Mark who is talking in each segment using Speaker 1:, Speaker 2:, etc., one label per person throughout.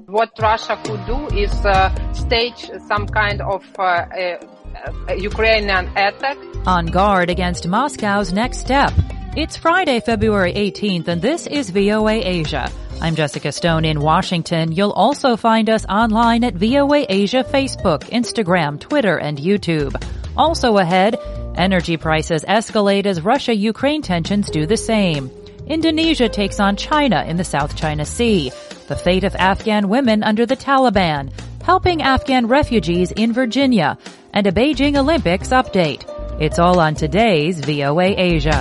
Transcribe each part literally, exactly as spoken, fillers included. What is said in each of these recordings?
Speaker 1: What Russia could do is uh, stage some kind of uh, uh, uh, Ukrainian attack.
Speaker 2: On guard against Moscow's next step. It's Friday, February eighteenth, and this is V O A Asia. I'm Jessica Stone in Washington. You'll also find us online at V O A Asia Facebook, Instagram, Twitter, and YouTube. Also ahead, energy prices escalate as Russia-Ukraine tensions do the same. Indonesia takes on China in the South China Sea. The fate of Afghan women under the Taliban. Helping Afghan refugees in Virginia. And a Beijing Olympics update. It's all on today's V O A Asia.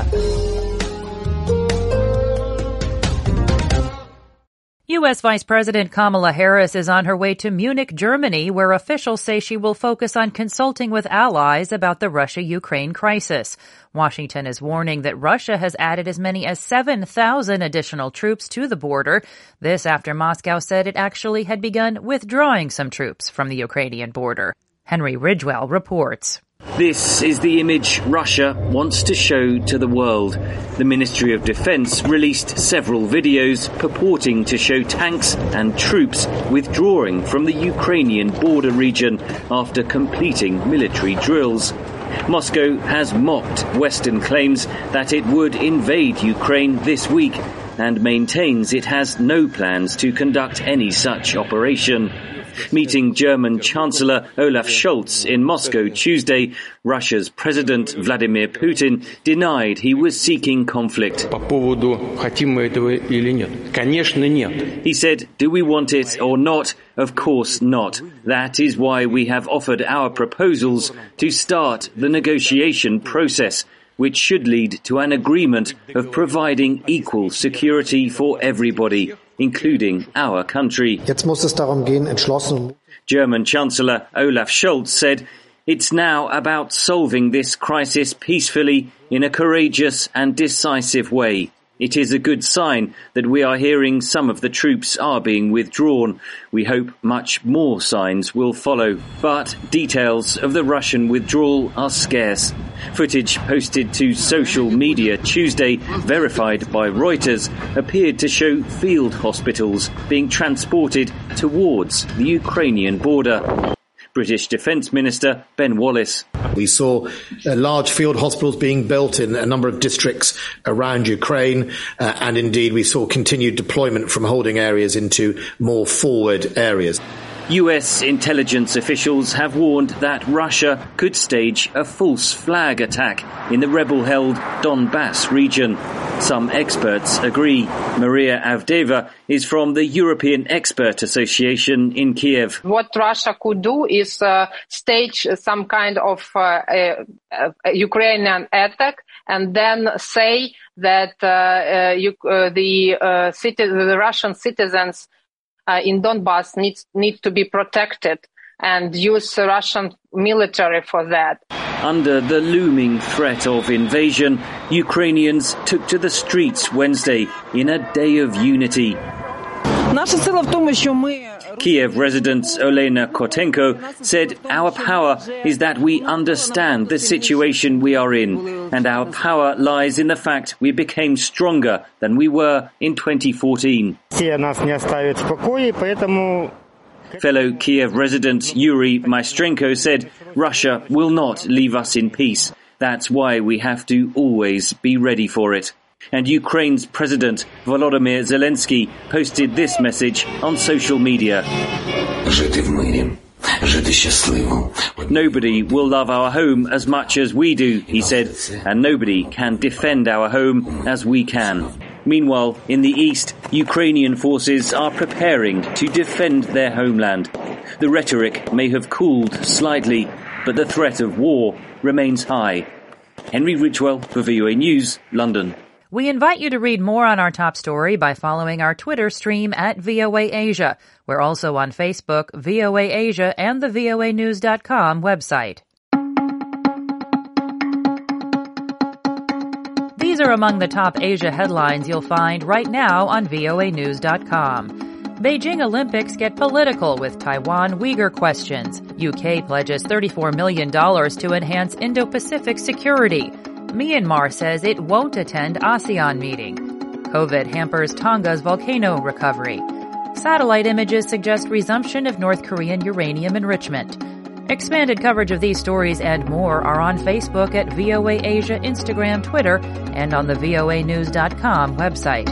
Speaker 2: U S Vice President Kamala Harris is on her way to Munich, Germany, where officials say she will focus on consulting with allies about the Russia-Ukraine crisis. Washington is warning that Russia has added as many as seven thousand additional troops to the border. This after Moscow said it actually had begun withdrawing some troops from the Ukrainian border. Henry Ridgewell reports.
Speaker 3: This is the image Russia wants to show to the world. The Ministry of Defense released several videos purporting to show tanks and troops withdrawing from the Ukrainian border region after completing military drills. Moscow has mocked Western claims that it would invade Ukraine this week and maintains it has no plans to conduct any such operation. Meeting German Chancellor Olaf Scholz in Moscow Tuesday, Russia's President Vladimir Putin denied he was seeking conflict. He said, "Do we want it or not? Of course not. That is why we have offered our proposals to start the negotiation process, which should lead to an agreement of providing equal security for everybody, including our country." German Chancellor Olaf Scholz said, "It's now about solving this crisis peacefully in a courageous and decisive way. It is a good sign that we are hearing some of the troops are being withdrawn. We hope much more signs will follow. But details of the Russian withdrawal are scarce. Footage posted to social media Tuesday, verified by Reuters, appeared to show field hospitals being transported towards the Ukrainian border. British Defence Minister Ben Wallace.
Speaker 4: We saw uh, large field hospitals being built in a number of districts around Ukraine, uh, and indeed we saw continued deployment from holding areas into more forward areas.
Speaker 3: U S intelligence officials have warned that Russia could stage a false flag attack in the rebel-held Donbass region. Some experts agree. Maria Avdeeva is from the European Expert Association in Kiev.
Speaker 1: What Russia could do is uh, stage some kind of uh, uh, uh, Ukrainian attack and then say that uh, uh, you, uh, the, uh, citi- the Russian citizens Uh, in Donbass needs need to be protected and use the Russian military for that.
Speaker 3: Under the looming threat of invasion, Ukrainians took to the streets Wednesday in a day of unity. Kiev resident Olena Kotenko said, "Our power is that we understand the situation we are in, and our power lies in the fact we became stronger than we were in twenty fourteen. Fellow Kiev resident Yuri Maestrenko said, "Russia will not leave us in peace. That's why we have to always be ready for it." And Ukraine's President Volodymyr Zelensky posted this message on social media. "Nobody will love our home as much as we do," he said, "and nobody can defend our home as we can." Meanwhile, in the east, Ukrainian forces are preparing to defend their homeland. The rhetoric may have cooled slightly, but the threat of war remains high. Henry Ridgewell for V O A News, London.
Speaker 2: We invite you to read more on our top story by following our Twitter stream at V O A Asia. We're also on Facebook, V O A Asia, and the V O A news dot com website. These are among the top Asia headlines you'll find right now on V O A news dot com. Beijing Olympics get political with Taiwan Uyghur questions. U K pledges thirty-four million dollars to enhance Indo-Pacific security. Myanmar says it won't attend ASEAN meeting. COVID hampers Tonga's volcano recovery. Satellite images suggest resumption of North Korean uranium enrichment. Expanded coverage of these stories and more are on Facebook at V O A Asia, Instagram, Twitter, and on the V O A news dot com website.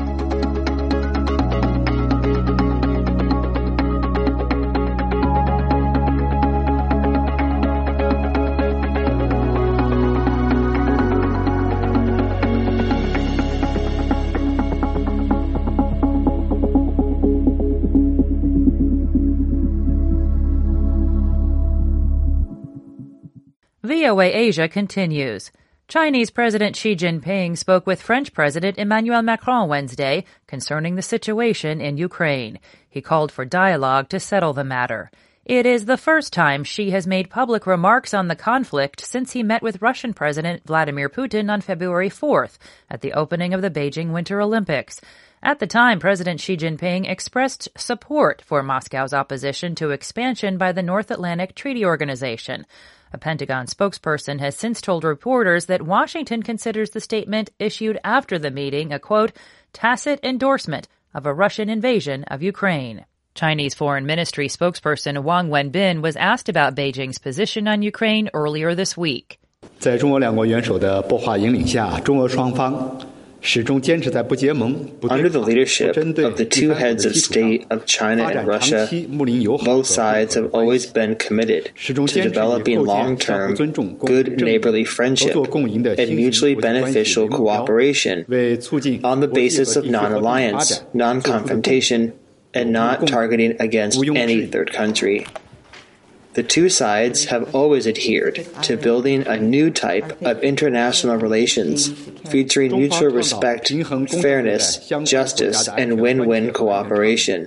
Speaker 2: V O A Asia continues. Chinese President Xi Jinping spoke with French President Emmanuel Macron Wednesday concerning the situation in Ukraine. He called for dialogue to settle the matter. It is the first time Xi has made public remarks on the conflict since he met with Russian President Vladimir Putin on February fourth at the opening of the Beijing Winter Olympics. At the time, President Xi Jinping expressed support for Moscow's opposition to expansion by the North Atlantic Treaty Organization. A Pentagon spokesperson has since told reporters that Washington considers the statement issued after the meeting a, quote, tacit endorsement of a Russian invasion of Ukraine. Chinese Foreign Ministry spokesperson Wang Wenbin was asked about Beijing's position on Ukraine earlier this week.
Speaker 5: 在中俄两国元首的擘画引领下，中俄双方
Speaker 6: Under the leadership of the two heads of state of China and Russia, both sides have always been committed to developing long-term, good neighborly friendship and mutually beneficial cooperation on the basis of non-alliance, non-confrontation, and not targeting against any third country. The two sides have always adhered to building a new type of international relations featuring mutual respect, fairness, justice, and win-win cooperation.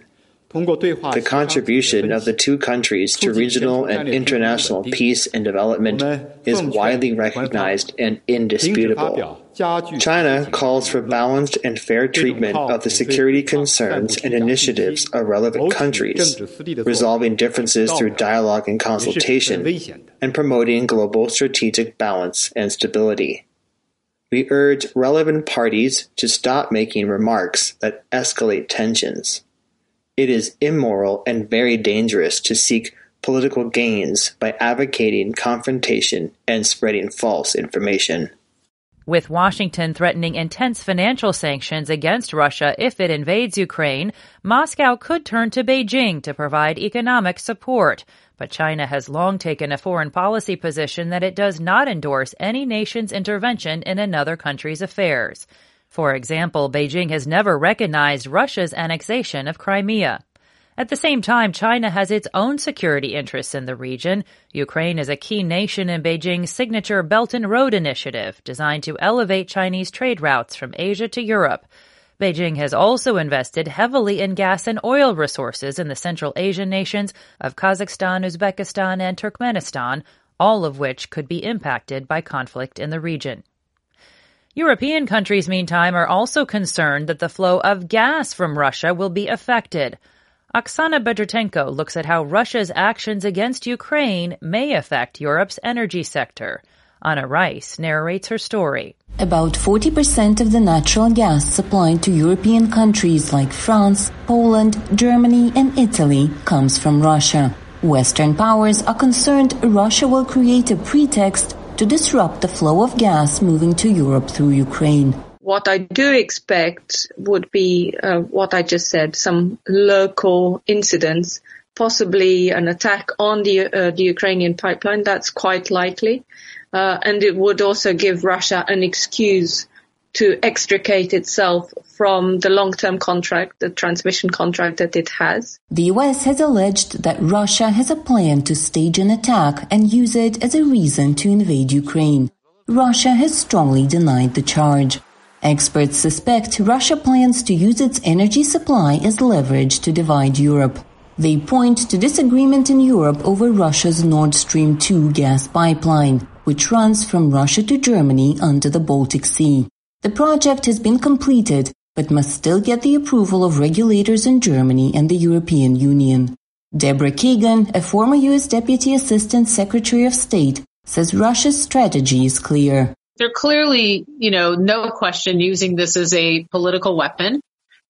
Speaker 6: The contribution of the two countries to regional and international peace and development is widely recognized and indisputable. China calls for balanced and fair treatment of the security concerns and initiatives of relevant countries, resolving differences through dialogue and consultation, and promoting global strategic balance and stability. We urge relevant parties to stop making remarks that escalate tensions. It is immoral and very dangerous to seek political gains by advocating confrontation and spreading false information.
Speaker 2: With Washington threatening intense financial sanctions against Russia if it invades Ukraine, Moscow could turn to Beijing to provide economic support. But China has long taken a foreign policy position that it does not endorse any nation's intervention in another country's affairs. For example, Beijing has never recognized Russia's annexation of Crimea. At the same time, China has its own security interests in the region. Ukraine is a key nation in Beijing's signature Belt and Road Initiative, designed to elevate Chinese trade routes from Asia to Europe. Beijing has also invested heavily in gas and oil resources in the Central Asian nations of Kazakhstan, Uzbekistan, and Turkmenistan, all of which could be impacted by conflict in the region. European countries, meantime, are also concerned that the flow of gas from Russia will be affected. Oksana Bedritenko looks at how Russia's actions against Ukraine may affect Europe's energy sector. Anna Rice narrates her story.
Speaker 7: About forty percent of the natural gas supplied to European countries like France, Poland, Germany, and Italy comes from Russia. Western powers are concerned Russia will create a pretext to disrupt the flow of gas moving to Europe through Ukraine.
Speaker 8: What I do expect would be uh, what I just said, some local incidents, possibly an attack on the, uh, the Ukrainian pipeline. That's quite likely. Uh, and it would also give Russia an excuse to extricate itself from the long-term contract, the transmission contract that it has.
Speaker 7: The U S has alleged that Russia has a plan to stage an attack and use it as a reason to invade Ukraine. Russia has strongly denied the charge. Experts suspect Russia plans to use its energy supply as leverage to divide Europe. They point to disagreement in Europe over Russia's Nord Stream two gas pipeline, which runs from Russia to Germany under the Baltic Sea. The project has been completed, but must still get the approval of regulators in Germany and the European Union. Deborah Kagan, a former U S Deputy Assistant Secretary of State, says Russia's strategy is clear.
Speaker 9: They're clearly, you know, no question using this as a political weapon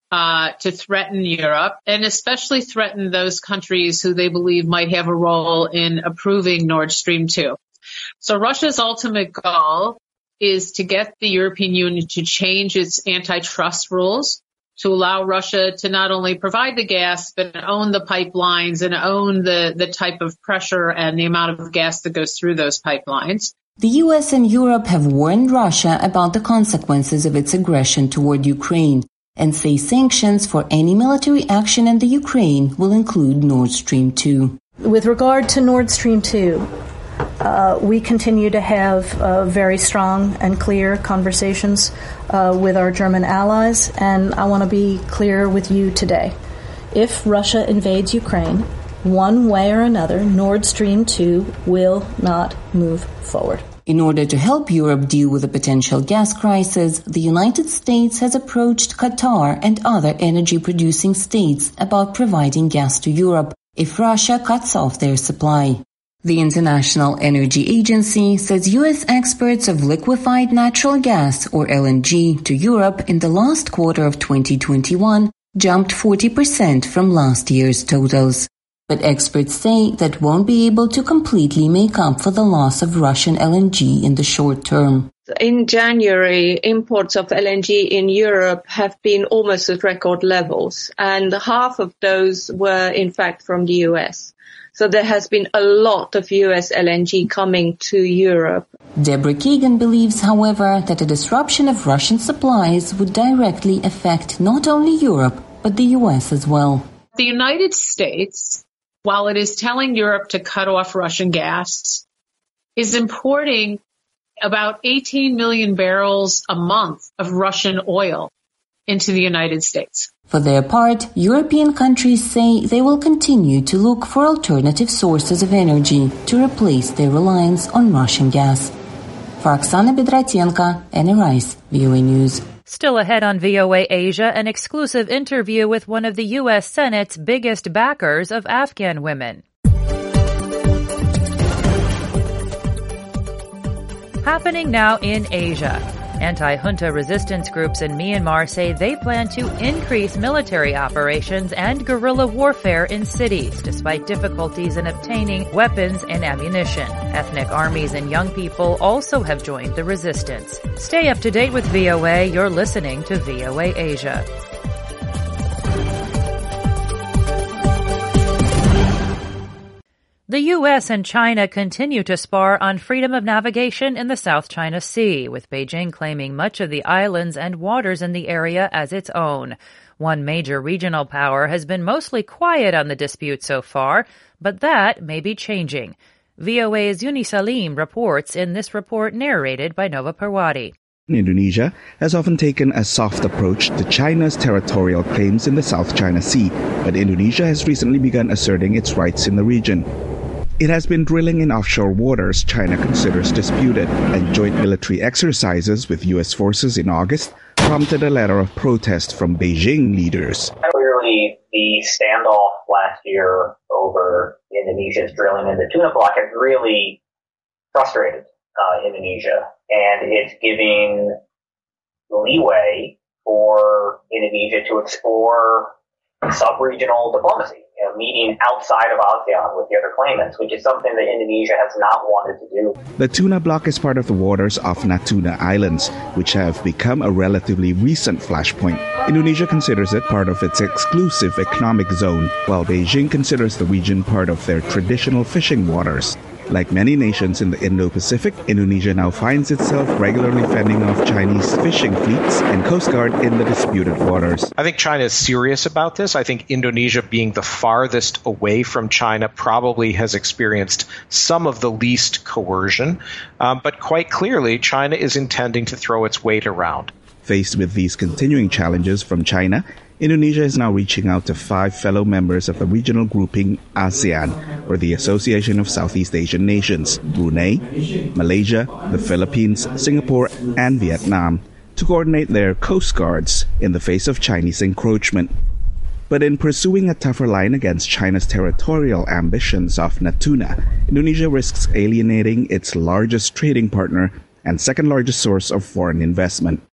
Speaker 9: uh, to threaten Europe, and especially threaten those countries who they believe might have a role in approving Nord Stream two. So Russia's ultimate goal is to get the European Union to change its antitrust rules to allow Russia to not only provide the gas, but own the pipelines and own the, the type of pressure and the amount of gas that goes through those pipelines.
Speaker 7: The U S and Europe have warned Russia about the consequences of its aggression toward Ukraine and say sanctions for any military action in the Ukraine will include Nord Stream two.
Speaker 10: With regard to Nord Stream two, Uh, we continue to have uh, very strong and clear conversations uh, with our German allies, and I want to be clear with you today. If Russia invades Ukraine, one way or another, Nord Stream two will not move forward.
Speaker 7: In order to help Europe deal with the potential gas crisis, the United States has approached Qatar and other energy-producing states about providing gas to Europe if Russia cuts off their supply. The International Energy Agency says U S exports of liquefied natural gas, or L N G, to Europe in the last quarter of twenty twenty-one jumped forty percent from last year's totals. But experts say that won't be able to completely make up for the loss of Russian L N G in the short term.
Speaker 8: In January, imports of L N G in Europe have been almost at record levels, and half of those were, in fact, from the U S. So there has been a lot of U S L N G coming to Europe.
Speaker 7: Deborah Kagan believes, however, that a disruption of Russian supplies would directly affect not only Europe, but the U S as well.
Speaker 9: The United States, while it is telling Europe to cut off Russian gas, is importing about eighteen million barrels a month of Russian oil into the United States.
Speaker 7: For their part, European countries say they will continue to look for alternative sources of energy to replace their reliance on Russian gas. For Oksana Bedratenko, Anna Rice, V O A News.
Speaker 2: Still ahead on V O A Asia, an exclusive interview with one of the U S Senate's biggest backers of Afghan women. Happening now in Asia. Anti-junta resistance groups in Myanmar say they plan to increase military operations and guerrilla warfare in cities, despite difficulties in obtaining weapons and ammunition. Ethnic armies and young people also have joined the resistance. Stay up to date with V O A. You're listening to V O A Asia. The U S and China continue to spar on freedom of navigation in the South China Sea, with Beijing claiming much of the islands and waters in the area as its own. One major regional power has been mostly quiet on the dispute so far, but that may be changing. V O A's Yuni Salim reports in this report narrated by Nova Parwati.
Speaker 11: Indonesia has often taken a soft approach to China's territorial claims in the South China Sea, but Indonesia has recently begun asserting its rights in the region. It has been drilling in offshore waters China considers disputed, and joint military exercises with U S forces in August prompted a letter of protest from Beijing leaders.
Speaker 12: Clearly, the standoff last year over Indonesia's drilling in the tuna block has really frustrated uh, Indonesia, and it's giving leeway for Indonesia to explore sub-regional diplomacy, you know, meeting outside of ASEAN with the other claimants, which is something that Indonesia has not wanted to do.
Speaker 11: The tuna block is part of the waters of Natuna Islands, which have become a relatively recent flashpoint. Indonesia considers it part of its exclusive economic zone, while Beijing considers the region part of their traditional fishing waters. Like many nations in the Indo-Pacific, Indonesia now finds itself regularly fending off Chinese fishing fleets and Coast Guard in the disputed waters.
Speaker 13: I think China is serious about this. I think Indonesia, being the farthest away from China, probably has experienced some of the least coercion. Um, but quite clearly, China is intending to throw its weight around.
Speaker 11: Faced with these continuing challenges from China, Indonesia is now reaching out to five fellow members of the regional grouping ASEAN, or the Association of Southeast Asian Nations, Brunei, Malaysia, the Philippines, Singapore, and Vietnam, to coordinate their coast guards in the face of Chinese encroachment. But in pursuing a tougher line against China's territorial ambitions off Natuna, Indonesia risks alienating its largest trading partner and second largest source of foreign investment.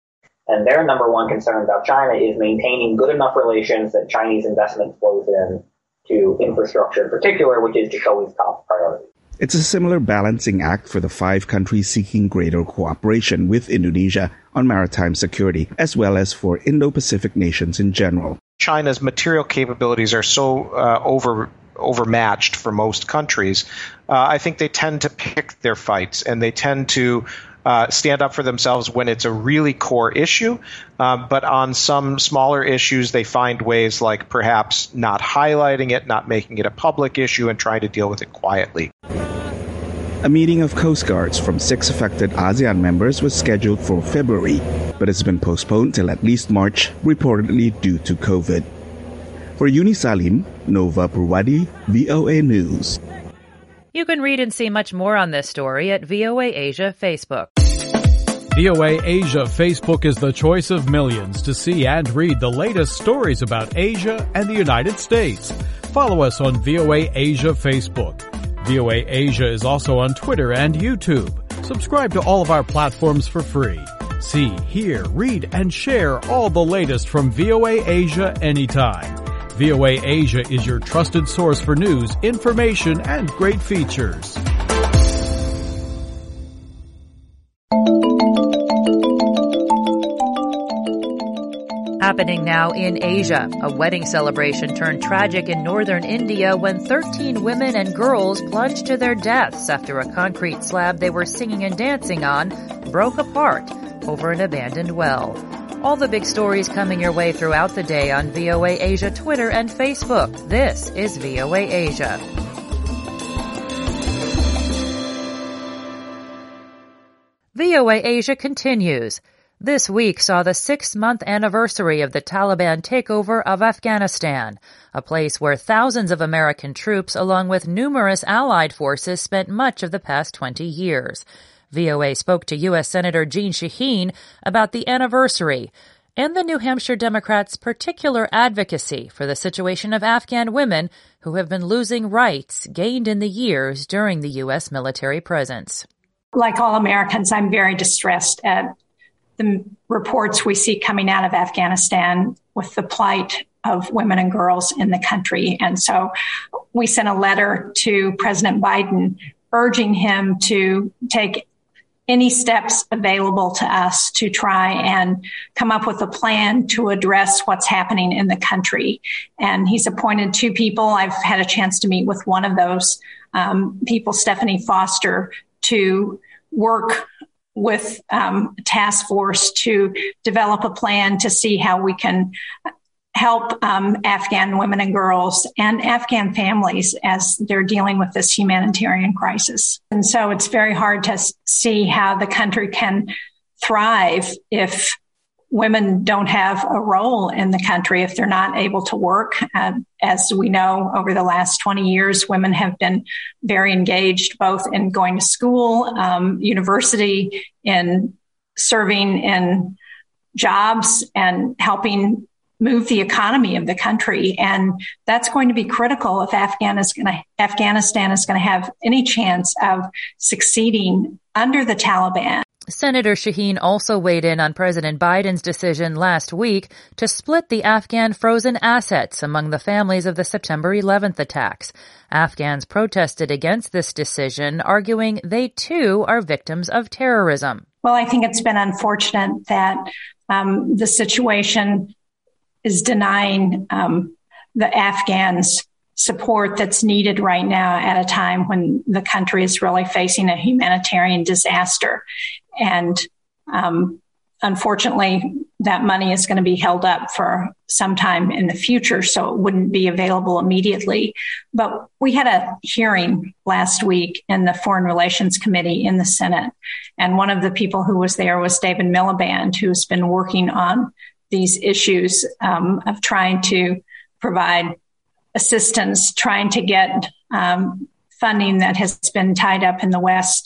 Speaker 12: And their number one concern about China is maintaining good enough relations that Chinese investment flows in to infrastructure in particular, which is Jikowi's top priority.
Speaker 11: It's a similar balancing act for the five countries seeking greater cooperation with Indonesia on maritime security, as well as for Indo-Pacific nations in general.
Speaker 13: China's material capabilities are so uh, over overmatched for most countries. Uh, I think they tend to pick their fights, and they tend to uh, stand up for themselves when it's a really core issue. Uh, but on some smaller issues, they find ways like perhaps not highlighting it, not making it a public issue, and trying to deal with it quietly.
Speaker 11: A meeting of Coast Guards from six affected ASEAN members was scheduled for February, but it's been postponed till at least March, reportedly due to COVID. For Yuni Salim, Nova Purwadi, V O A News.
Speaker 2: You can read and see much more on this story at V O A Asia Facebook.
Speaker 14: V O A Asia Facebook is the choice of millions to see and read the latest stories about Asia and the United States. Follow us on V O A Asia Facebook. V O A Asia is also on Twitter and YouTube. Subscribe to all of our platforms for free. See, hear, read, and share all the latest from V O A Asia anytime. V O A Asia is your trusted source for news, information, and great features.
Speaker 2: Happening now in Asia, a wedding celebration turned tragic in northern India when thirteen women and girls plunged to their deaths after a concrete slab they were singing and dancing on broke apart over an abandoned well. All the big stories coming your way throughout the day on V O A Asia Twitter and Facebook. This is V O A Asia. V O A Asia continues. This week saw the six-month anniversary of the Taliban takeover of Afghanistan, a place where thousands of American troops, along with numerous allied forces, spent much of the past twenty years. V O A spoke to U S Senator Jeanne Shaheen about the anniversary and the New Hampshire Democrats' particular advocacy for the situation of Afghan women who have been losing rights gained in the years during the U S military presence.
Speaker 15: Like all Americans, I'm very distressed at the reports we see coming out of Afghanistan with the plight of women and girls in the country. And so we sent a letter to President Biden urging him to take any steps available to us to try and come up with a plan to address what's happening in the country. And he's appointed two people. I've had a chance to meet with one of those um, people, Stephanie Foster, to work with um, a task force to develop a plan to see how we can help um, Afghan women and girls and Afghan families as they're dealing with this humanitarian crisis. And so it's very hard to see how the country can thrive if women don't have a role in the country, if they're not able to work. Uh, as we know, over the last twenty years, women have been very engaged both in going to school, um, university, in serving in jobs and helping move the economy of the country. And that's going to be critical if Afghan is gonna, Afghanistan is going to have any chance of succeeding under the Taliban.
Speaker 2: Senator Shaheen also weighed in on President Biden's decision last week to split the Afghan frozen assets among the families of the September eleventh attacks. Afghans protested against this decision, arguing they too are victims of terrorism.
Speaker 15: Well, I think it's been unfortunate that um, the situation is denying um, the Afghans support that's needed right now at a time when the country is really facing a humanitarian disaster. And um, unfortunately, that money is going to be held up for some time in the future, so it wouldn't be available immediately. But we had a hearing last week in the Foreign Relations Committee in the Senate, and one of the people who was there was David Miliband, who's been working on these issues um, of trying to provide assistance, trying to get um, funding that has been tied up in the West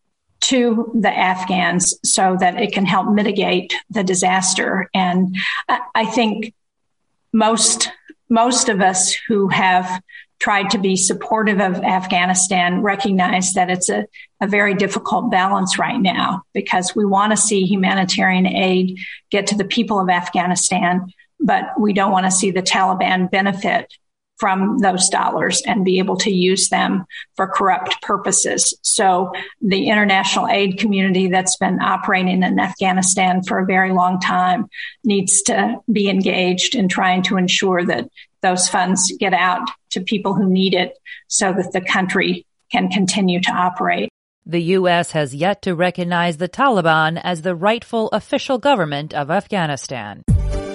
Speaker 15: to the Afghans so that it can help mitigate the disaster. And I think most most of us who have tried to be supportive of Afghanistan, recognize that it's a, a very difficult balance right now because we want to see humanitarian aid get to the people of Afghanistan, but we don't want to see the Taliban benefit from those dollars and be able to use them for corrupt purposes. So the international aid community that's been operating in Afghanistan for a very long time needs to be engaged in trying to ensure that those funds get out to people who need it so that the country can continue to operate.
Speaker 2: The U S has yet to recognize the Taliban as the rightful official government of Afghanistan.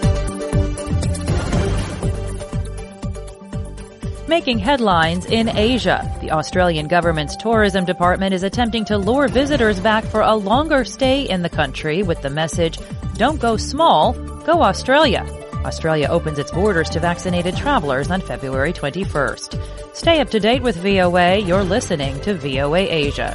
Speaker 2: Making headlines in Asia. The Australian government's tourism department is attempting to lure visitors back for a longer stay in the country with the message, "Don't go small, go Australia." Australia opens its borders to vaccinated travelers on February twenty-first. Stay up to date with V O A. You're listening to V O A Asia.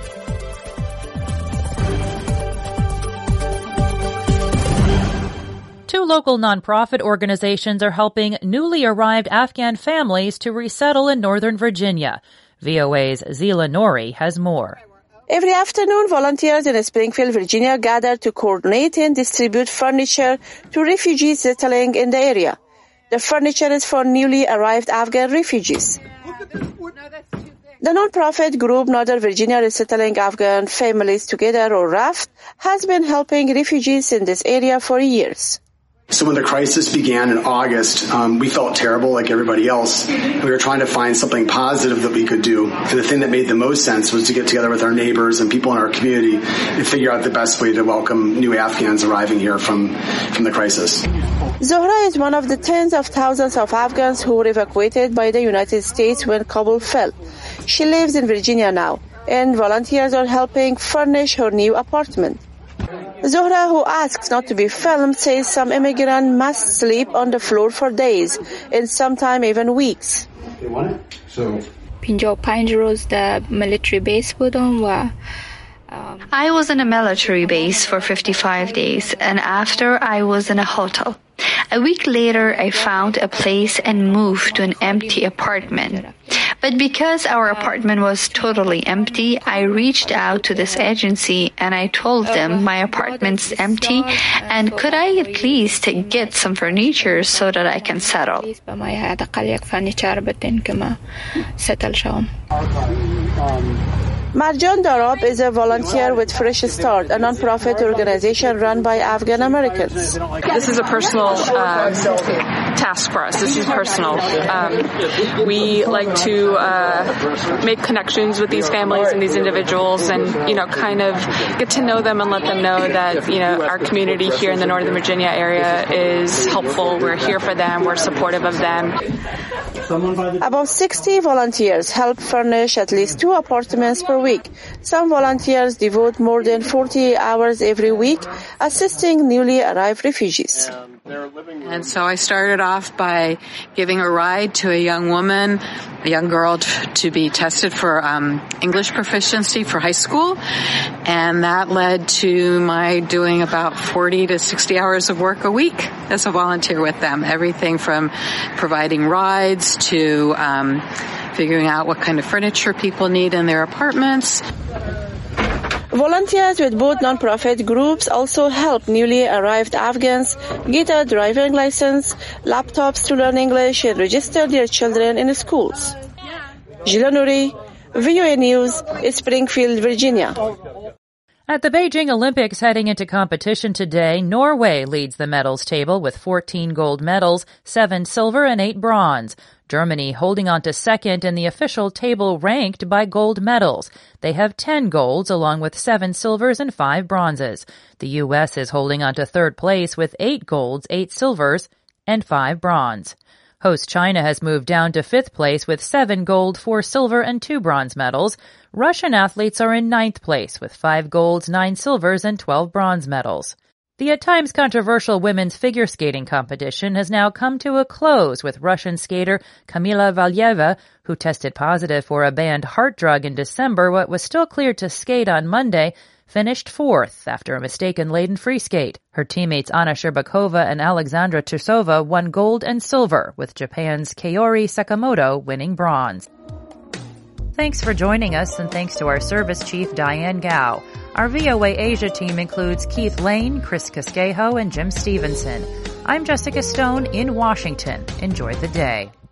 Speaker 2: Two local nonprofit organizations are helping newly arrived Afghan families to resettle in Northern Virginia. V O A's Zila Nori has more.
Speaker 16: Every afternoon, volunteers in Springfield, Virginia gather to coordinate and distribute furniture to refugees settling in the area. The furniture is for newly arrived Afghan refugees. The nonprofit group Northern Virginia Resettling Afghan Families Together, or RAFT, has been helping refugees in this area for years.
Speaker 17: So when the crisis began in August, um, we felt terrible like everybody else. We were trying to find something positive that we could do. And the thing that made the most sense was to get together with our neighbors and people in our community and figure out the best way to welcome new Afghans arriving here from, from the crisis.
Speaker 16: Zohra is one of the tens of thousands of Afghans who were evacuated by the United States when Kabul fell. She lives in Virginia now, and volunteers are helping furnish her new apartment. Zohra, who asks not to be filmed, says some immigrants must sleep on the floor for days and sometimes even weeks.
Speaker 18: They want it? So. the military base
Speaker 19: I was in a military base for fifty-five days, and after I was in a hotel. A week later, I found a place and moved to an empty apartment. But because our apartment was totally empty, I reached out to this agency and I told them my apartment's empty and could I at least get some furniture so that I can settle.
Speaker 16: Marjan Darab is a volunteer with Fresh Start, a non-profit organization run by Afghan Americans.
Speaker 20: This is a personal uh, task for us. This is personal. Um, we like to uh, make connections with these families and these individuals and, you know, kind of get to know them and let them know that, you know, our community here in the Northern Virginia area is helpful. We're here for them. We're supportive of them.
Speaker 16: About sixty volunteers help furnish at least two apartments per week. Some volunteers devote more than forty hours every week assisting newly arrived refugees.
Speaker 21: And so I started off by giving a ride to a young woman, a young girl t- to be tested for um, English proficiency for high school. And that led to my doing about forty to sixty hours of work a week as a volunteer with them. Everything from providing rides to um, figuring out what kind of furniture people need in their apartments.
Speaker 16: Volunteers with both nonprofit groups also help newly arrived Afghans get a driving license, laptops to learn English, and register their children in schools. Zila Nuri, V O A News, Springfield, Virginia.
Speaker 2: At the Beijing Olympics heading into competition today, Norway leads the medals table with fourteen gold medals, seven silver and eight bronze. Germany holding on to second in the official table ranked by gold medals. They have ten golds along with seven silvers and five bronzes. The U S is holding on to third place with eight golds, eight silvers, and five bronze. Host China has moved down to fifth place with seven gold, four silver, and two bronze medals. Russian athletes are in ninth place with five golds, nine silvers, and twelve bronze medals. The at times controversial women's figure skating competition has now come to a close with Russian skater Kamila Valieva, who tested positive for a banned heart drug in December but was still cleared to skate on Monday, finished fourth after a mistake-laden free skate. Her teammates Anna Sherbakova and Alexandra Tursova won gold and silver, with Japan's Kaori Sakamoto winning bronze. Thanks for joining us, and thanks to our service chief, Diane Gao. Our V O A Asia team includes Keith Lane, Chris Casquejo, and Jim Stevenson. I'm Jessica Stone in Washington. Enjoy the day.